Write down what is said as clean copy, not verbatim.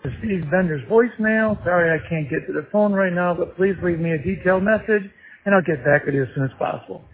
Steve Bender's voicemail. Sorry I can't get to the phone right now, but please leave me a detailed message, and I'll get back with you as soon as possible.